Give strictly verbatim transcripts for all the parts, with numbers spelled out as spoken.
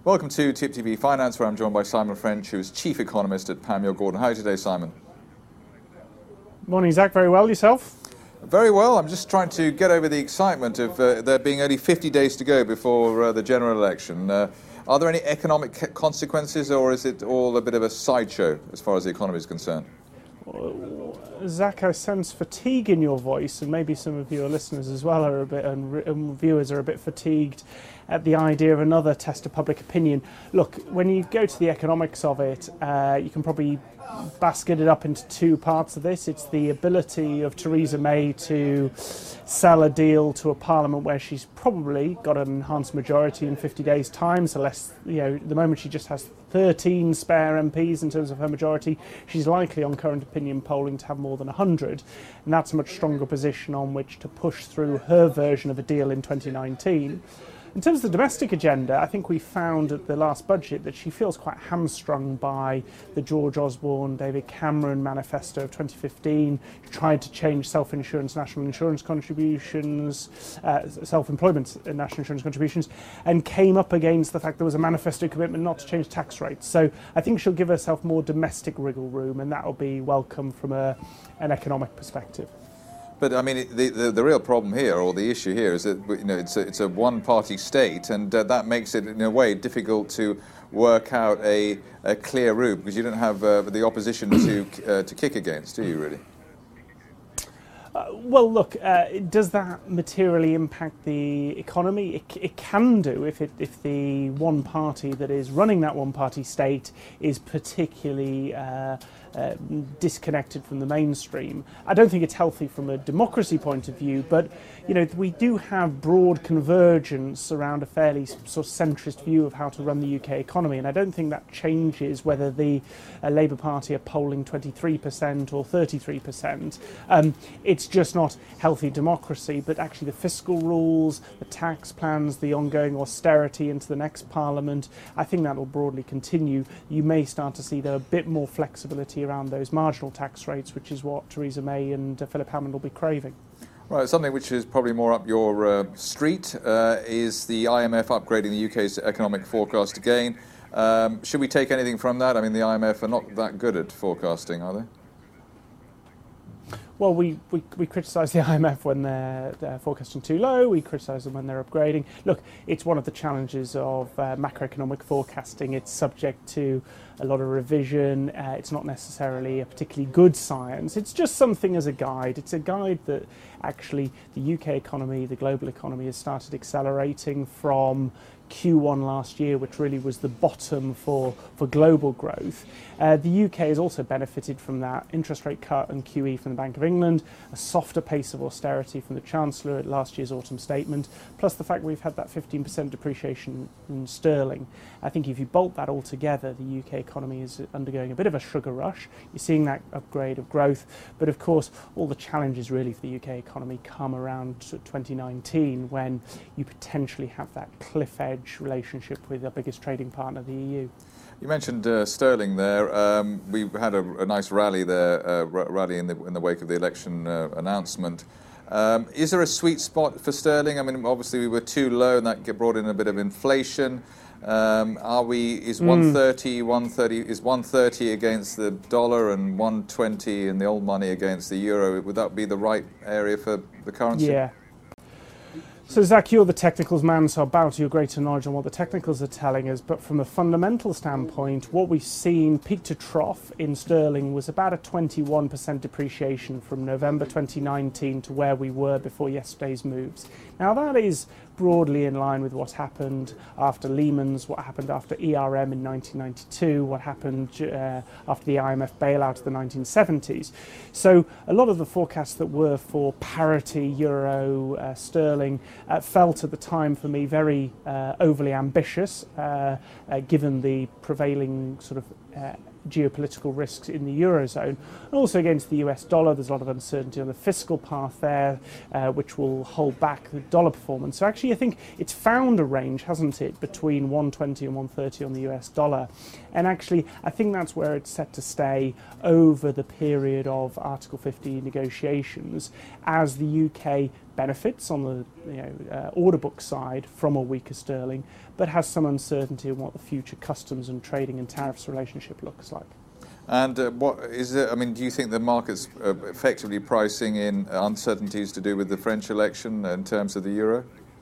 Welcome to Tip T V Finance, where I'm joined by Simon French, who is Chief Economist at Panmure Gordon. How are you today, Simon? Morning, Zach. Very well. Yourself? Very well. I'm just trying to get over the excitement of uh, there being only fifty days to go before uh, the general election. Uh, are there any economic consequences, or is it all a bit of a sideshow as far as the economy is concerned? Zach, I sense fatigue in your voice, and maybe some of your listeners as well are a bit, and, and viewers are a bit fatigued at the idea of another test of public opinion. Look, when you go to the economics of it, uh, you can probably basket it up into two parts of this. It's the ability of Theresa May to sell a deal to a parliament where she's probably got an enhanced majority in fifty days' time, so less, you know, at the moment she just has thirteen spare M Ps in terms of her majority. She's likely on current opinion polling to have more than one hundred, and that's a much stronger position on which to push through her version of a deal in twenty nineteen. In terms of the domestic agenda, I think we found at the last budget that she feels quite hamstrung by the George Osborne, David Cameron manifesto of twenty fifteen. She tried to change self-insurance national insurance contributions, uh, self-employment national insurance contributions, and came up against the fact there was a manifesto commitment not to change tax rates. So I think she'll give herself more domestic wriggle room, and that will be welcome from a, an economic perspective. But I mean, the, the the real problem here, or the issue here, is that you know it's a, it's a one-party state, and uh, that makes it in a way difficult to work out a, a clear route, because you don't have uh, the opposition to uh, to kick against, do you really? Uh, well, look, uh, does that materially impact the economy? It, it can do if it, if the one party that is running that one party state is particularly uh, uh, disconnected from the mainstream. I don't think it's healthy from a democracy point of view, but you know, we do have broad convergence around a fairly sort of centrist view of how to run the U K economy, and I don't think that changes whether the uh, Labour Party are polling twenty-three percent or thirty-three percent. Um, it's just not healthy democracy, but actually the fiscal rules, the tax plans, the ongoing austerity into the next parliament, I think that will broadly continue. You may start to see there a bit more flexibility around those marginal tax rates, which is what Theresa May and uh, Philip Hammond will be craving. Right, something which is probably more up your uh, street uh, is the I M F upgrading the U K's economic forecast again. Um, should we take anything from that? I mean, the I M F are not that good at forecasting, are they? Well, we, we, we criticise the I M F when they're, they're forecasting too low. We criticise them when they're upgrading. Look, it's one of the challenges of uh, macroeconomic forecasting. It's subject to a lot of revision. Uh, it's not necessarily a particularly good science. It's just something as a guide. It's a guide that actually the U K economy, the global economy, has started accelerating from Q one last year, which really was the bottom for, for global growth. Uh, the U K has also benefited from that interest rate cut and Q E from the Bank of England, a softer pace of austerity from the Chancellor at last year's autumn statement, plus the fact we've had that fifteen percent depreciation in sterling. I think if you bolt that all together, the U K economy is undergoing a bit of a sugar rush. You're seeing that upgrade of growth, but of course all the challenges really for the U K economy come around twenty nineteen, when you potentially have that cliff edge relationship with our biggest trading partner, the E U. You mentioned uh, sterling there. Um, we had a, a nice rally there, uh, r- rally in the in the wake of the election uh, announcement. Um, is there a sweet spot for sterling? I mean, obviously we were too low, and that brought in a bit of inflation. Um, are we? Is mm. one thirty, one thirty is one thirty against the dollar and one twenty in the old money against the euro? Would that be the right area for the currency? Yeah. So, Zach, you're the technicals man, so I'll bow to your greater knowledge on what the technicals are telling us. But from a fundamental standpoint, what we've seen peak to trough in sterling was about a twenty-one percent depreciation from November twenty nineteen to where we were before yesterday's moves. Now, that is broadly in line with what happened after Lehman's, what happened after E R M in nineteen ninety-two, what happened uh, after the I M F bailout of the nineteen seventies. So a lot of the forecasts that were for parity euro uh, sterling uh, felt at the time for me very uh, overly ambitious, uh, uh, given the prevailing sort of uh, geopolitical risks in the Eurozone, and also against the U S dollar. There's a lot of uncertainty on the fiscal path there, uh, which will hold back the dollar performance. So actually I think it's found a range, hasn't it, between one twenty and one thirty on the U S dollar. And actually I think that's where it's set to stay over the period of Article fifty negotiations, as the U K benefits on the you know, uh, order book side from a weaker sterling, but has some uncertainty in what the future customs and trading and tariffs relationship looks like. And uh, what is it? I mean, do you think the market's uh, effectively pricing in uncertainties to do with the French election in terms of the euro?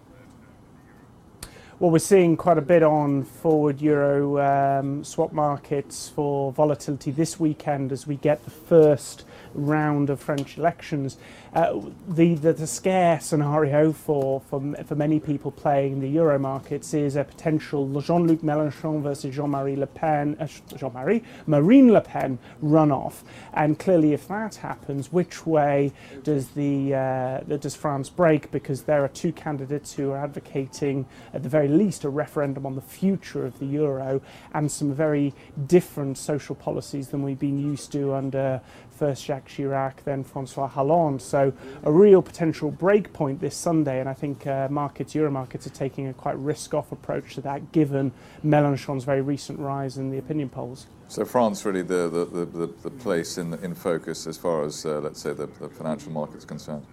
Well, we're seeing quite a bit on forward euro um, swap markets for volatility this weekend as we get the first round of French elections. Uh, the, the the scare scenario for, for for many people playing the euro markets is a potential Jean-Luc Mélenchon versus Jean-Marie Le Pen, uh, Jean-Marie Marine Le Pen runoff. And clearly, if that happens, which way does the uh, does France break? Because there are two candidates who are advocating, at the very least, a referendum on the future of the euro and some very different social policies than we've been used to under first Jacques Chirac, then François Hollande. So a real potential break point this Sunday, and I think uh, markets, euro markets, are taking a quite risk-off approach to that, given Mélenchon's very recent rise in the opinion polls. So France really the the, the, the place in in focus as far as uh, let's say the, the financial market's concerned.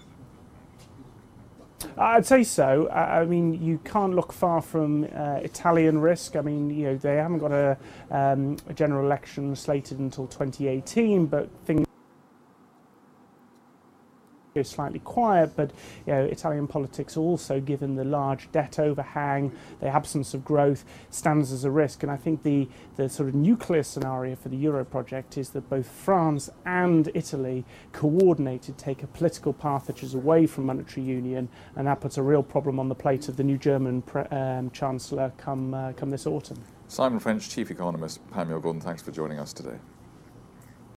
I'd say so. I mean, you can't look far from uh, Italian risk. I mean, you know, they haven't got a, um, a general election slated until twenty eighteen, but things go slightly quiet. But you know, Italian politics also, given the large debt overhang, the absence of growth, stands as a risk. And I think the the sort of nuclear scenario for the Euro project is that both France and Italy coordinated take a political path which is away from monetary union, and that puts a real problem on the plate of the new German pre um, Chancellor come uh, come this autumn. Simon French, Chief Economist, Pamela Gordon, thanks for joining us today.